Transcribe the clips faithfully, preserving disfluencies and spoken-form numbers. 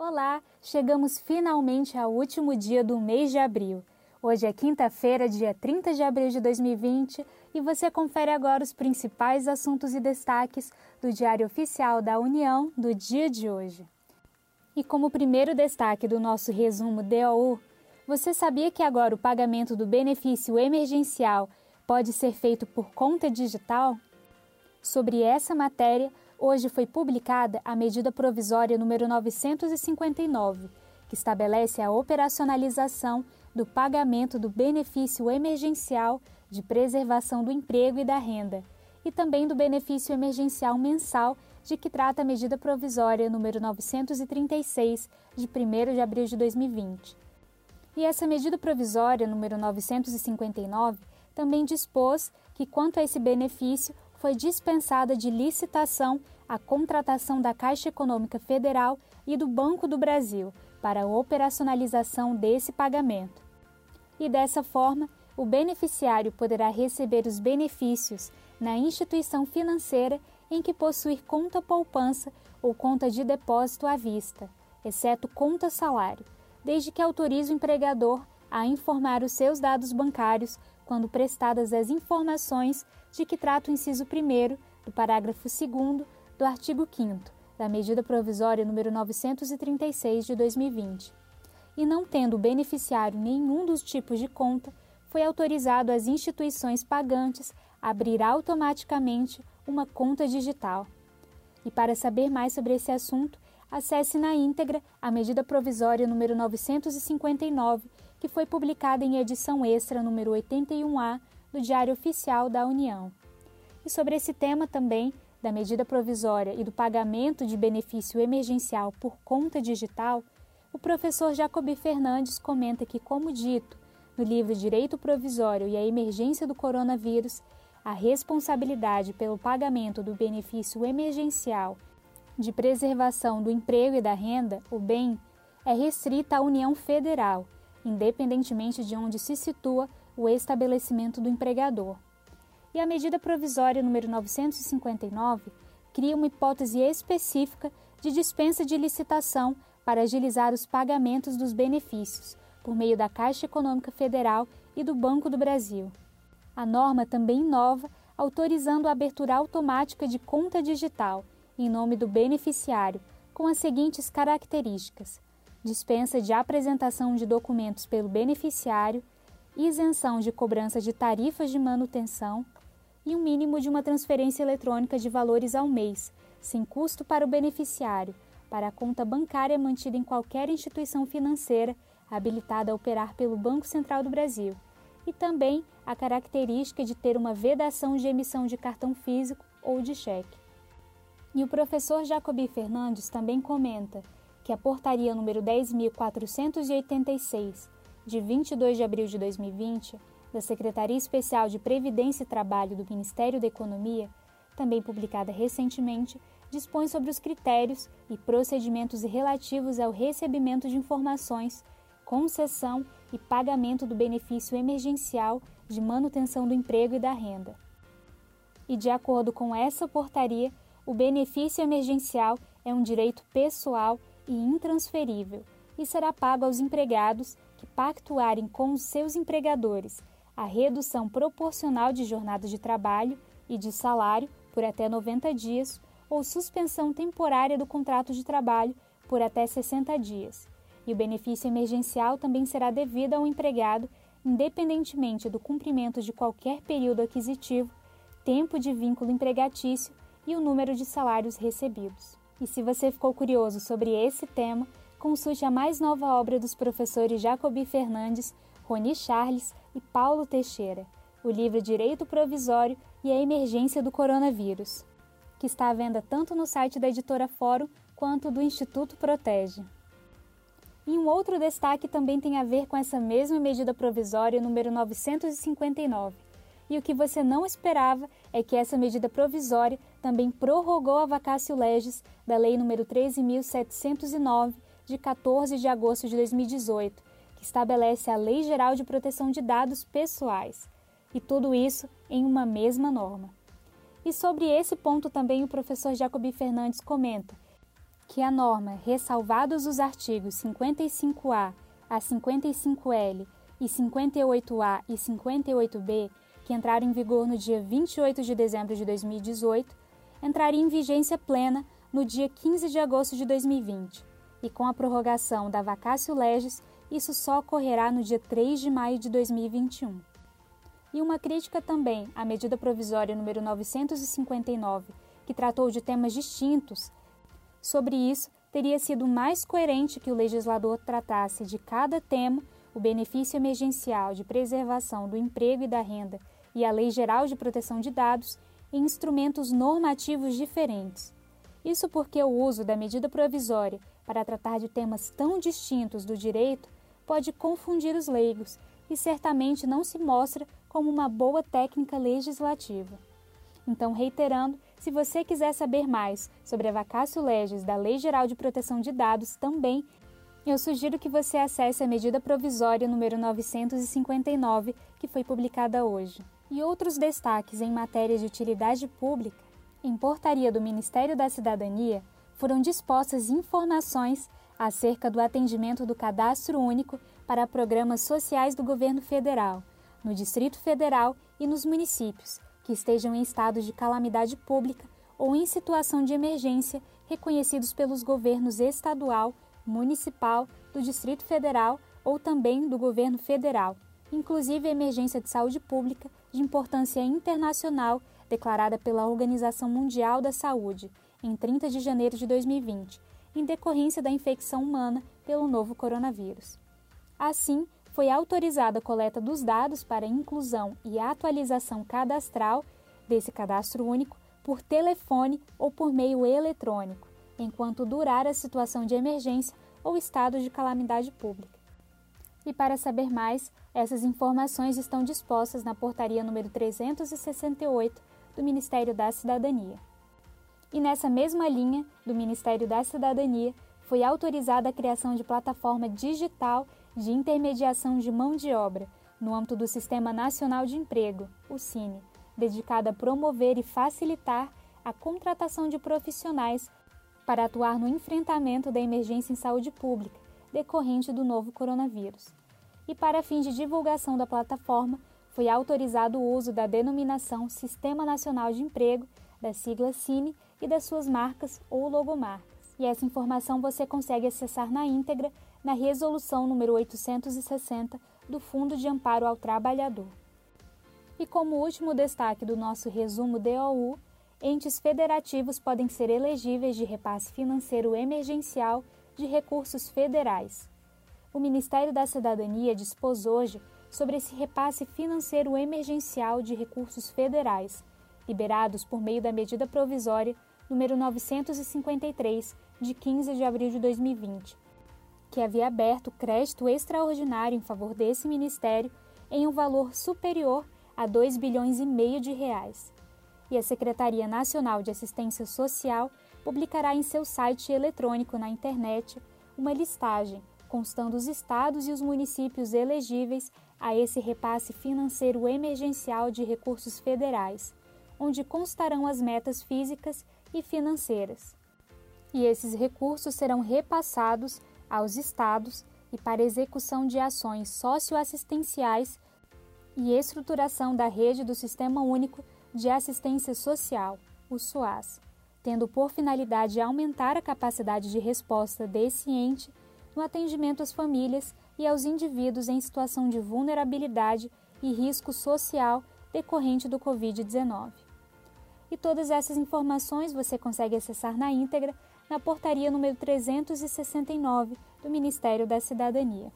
Olá, chegamos finalmente ao último dia do mês de abril. Hoje é quinta-feira, dia trinta de abril de dois mil e vinte, e você confere agora os principais assuntos e destaques do Diário Oficial da União do dia de hoje. E como primeiro destaque do nosso resumo D O U, você sabia que agora o pagamento do benefício emergencial pode ser feito por conta digital? Sobre essa matéria, hoje foi publicada a medida provisória número novecentos e cinquenta e nove, que estabelece a operacionalização do pagamento do benefício emergencial de preservação do emprego e da renda, e também do benefício emergencial mensal, de que trata a medida provisória número novecentos e trinta e seis, de primeiro de abril de dois mil e vinte. E essa medida provisória número novecentos e cinquenta e nove também dispôs que, quanto a esse benefício, foi dispensada de licitação a contratação da Caixa Econômica Federal e do Banco do Brasil para a operacionalização desse pagamento. E dessa forma, o beneficiário poderá receber os benefícios na instituição financeira em que possuir conta poupança ou conta de depósito à vista, exceto conta salário, desde que autorize o empregador a informar os seus dados bancários quando prestadas as informações de que trata o inciso primeiro do parágrafo segundo do artigo quinto da medida provisória número novecentos e trinta e seis de dois mil e vinte. E não tendo o beneficiário nenhum dos tipos de conta, foi autorizado às instituições pagantes a abrir automaticamente uma conta digital. E para saber mais sobre esse assunto, acesse na íntegra a medida provisória número novecentos e cinquenta e nove, que foi publicada em edição extra número oitenta e um A do Diário Oficial da União. E sobre esse tema também, da medida provisória e do pagamento de benefício emergencial por conta digital, o professor Jacobi Fernandes comenta que, como dito no livro Direito Provisório e a Emergência do Coronavírus, a responsabilidade pelo pagamento do benefício emergencial de preservação do emprego e da renda, o B E M, é restrita à União Federal, independentemente de onde se situa o estabelecimento do empregador. E a medida provisória número novecentos e cinquenta e nove cria uma hipótese específica de dispensa de licitação para agilizar os pagamentos dos benefícios, por meio da Caixa Econômica Federal e do Banco do Brasil. A norma também inova, autorizando a abertura automática de conta digital, em nome do beneficiário, com as seguintes características: dispensa de apresentação de documentos pelo beneficiário, isenção de cobrança de tarifas de manutenção e um mínimo de uma transferência eletrônica de valores ao mês, sem custo para o beneficiário, para a conta bancária mantida em qualquer instituição financeira habilitada a operar pelo Banco Central do Brasil, e também a característica de ter uma vedação de emissão de cartão físico ou de cheque. E o professor Jacobi Fernandes também comenta que a portaria número dez mil quatrocentos e oitenta e seis, de vinte e dois de abril de dois mil e vinte, da Secretaria Especial de Previdência e Trabalho do Ministério da Economia, também publicada recentemente, dispõe sobre os critérios e procedimentos relativos ao recebimento de informações, concessão e pagamento do benefício emergencial de manutenção do emprego e da renda. E de acordo com essa portaria, o benefício emergencial é um direito pessoal e intransferível e será pago aos empregados que pactuarem com os seus empregadores a redução proporcional de jornada de trabalho e de salário por até noventa dias ou suspensão temporária do contrato de trabalho por até sessenta dias. E o benefício emergencial também será devido ao empregado, independentemente do cumprimento de qualquer período aquisitivo, tempo de vínculo empregatício e o número de salários recebidos. E se você ficou curioso sobre esse tema, consulte a mais nova obra dos professores Jacobi Fernandes, Roni Charles e Paulo Teixeira, o livro Direito Provisório e a Emergência do Coronavírus, que está à venda tanto no site da editora Fórum quanto do Instituto Protege. E um outro destaque também tem a ver com essa mesma medida provisória número novecentos e cinquenta e nove. E o que você não esperava é que essa medida provisória também prorrogou a vacatio legis da Lei número treze mil setecentos e nove, de quatorze de agosto de dois mil e dezoito, que estabelece a Lei Geral de Proteção de Dados Pessoais. E tudo isso em uma mesma norma. E sobre esse ponto também o professor Jacobi Fernandes comenta que a norma, ressalvados os artigos cinquenta e cinco A a cinquenta e cinco L e cinquenta e oito A e cinquenta e oito B, que entraram em vigor no dia vinte e oito de dezembro de dois mil e dezoito, entraria em vigência plena no dia quinze de agosto de dois mil e vinte, e com a prorrogação da vacatio legis, isso só ocorrerá no dia três de maio de dois mil e vinte e um. E uma crítica também à medida provisória número novecentos e cinquenta e nove, que tratou de temas distintos. Sobre isso, teria sido mais coerente que o legislador tratasse de cada tema o benefício emergencial de preservação do emprego e da renda e a Lei Geral de Proteção de Dados em instrumentos normativos diferentes. Isso porque o uso da medida provisória para tratar de temas tão distintos do direito pode confundir os leigos e certamente não se mostra como uma boa técnica legislativa. Então, reiterando, se você quiser saber mais sobre a vacatio legis da Lei Geral de Proteção de Dados também, eu sugiro que você acesse a medida provisória número novecentos e cinquenta e nove, que foi publicada hoje. E outros destaques em matéria de utilidade pública, em portaria do Ministério da Cidadania, foram dispostas informações acerca do atendimento do Cadastro Único para programas sociais do Governo Federal, no Distrito Federal e nos municípios que estejam em estado de calamidade pública ou em situação de emergência reconhecidos pelos governos estadual, municipal, do Distrito Federal ou também do Governo Federal, inclusive a emergência de saúde pública de importância internacional declarada pela Organização Mundial da Saúde em trinta de janeiro de dois mil e vinte, em decorrência da infecção humana pelo novo coronavírus. Assim, foi autorizada a coleta dos dados para inclusão e atualização cadastral desse cadastro único por telefone ou por meio eletrônico, enquanto durar a situação de emergência ou estado de calamidade pública. E para saber mais, essas informações estão dispostas na portaria número trezentos e sessenta e oito do Ministério da Cidadania. E nessa mesma linha do Ministério da Cidadania, foi autorizada a criação de plataforma digital de intermediação de mão de obra, no âmbito do Sistema Nacional de Emprego, o SINE, dedicada a promover e facilitar a contratação de profissionais para atuar no enfrentamento da emergência em saúde pública, decorrente do novo coronavírus. E para fins de divulgação da plataforma, foi autorizado o uso da denominação Sistema Nacional de Emprego, da sigla SINE, e das suas marcas ou logomarcas. E essa informação você consegue acessar na íntegra na Resolução número oitocentos e sessenta do Fundo de Amparo ao Trabalhador. E como último destaque do nosso resumo D O U, entes federativos podem ser elegíveis de repasse financeiro emergencial de recursos federais. O Ministério da Cidadania dispôs hoje sobre esse repasse financeiro emergencial de recursos federais, liberados por meio da medida provisória número novecentos e cinquenta e três, de quinze de abril de dois mil e vinte, que havia aberto crédito extraordinário em favor desse ministério em um valor superior a dois bilhões e meio de reais. E a Secretaria Nacional de Assistência Social publicará em seu site eletrônico na internet uma listagem constando os estados e os municípios elegíveis a esse repasse financeiro emergencial de recursos federais, onde constarão as metas físicas e financeiras. E esses recursos serão repassados aos estados e para execução de ações socioassistenciais e estruturação da rede do Sistema Único de Assistência Social, o SUAS, tendo por finalidade aumentar a capacidade de resposta desse ente no atendimento às famílias e aos indivíduos em situação de vulnerabilidade e risco social decorrente do covid dezenove. E todas essas informações você consegue acessar na íntegra na portaria número trezentos e sessenta e nove do Ministério da Cidadania.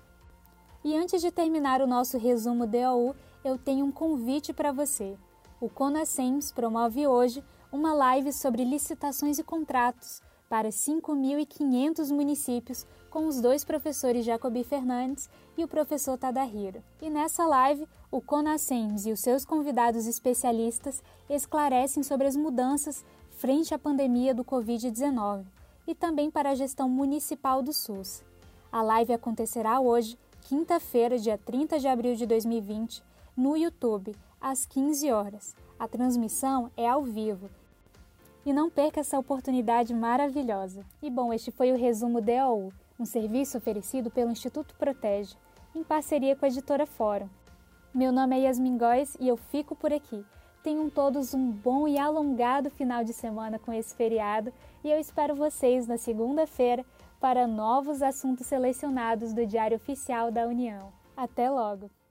E antes de terminar o nosso resumo D O U, eu tenho um convite para você. O CONASEMS promove hoje uma live sobre licitações e contratos para cinco mil e quinhentos municípios com os dois professores Jacobi Fernandes e o professor Tadahiro. E nessa live, o CONASEMS e os seus convidados especialistas esclarecem sobre as mudanças frente à pandemia do covid dezenove e também para a gestão municipal do SUS. A live acontecerá hoje, quinta-feira, dia trinta de abril de dois mil e vinte, no YouTube, às quinze horas. A transmissão é ao vivo e não perca essa oportunidade maravilhosa. E bom, este foi o Resumo D O U, um serviço oferecido pelo Instituto Protege, em parceria com a Editora Fórum. Meu nome é Yasmin Góes e eu fico por aqui. Tenham todos um bom e alongado final de semana com esse feriado e eu espero vocês na segunda-feira para novos assuntos selecionados do Diário Oficial da União. Até logo!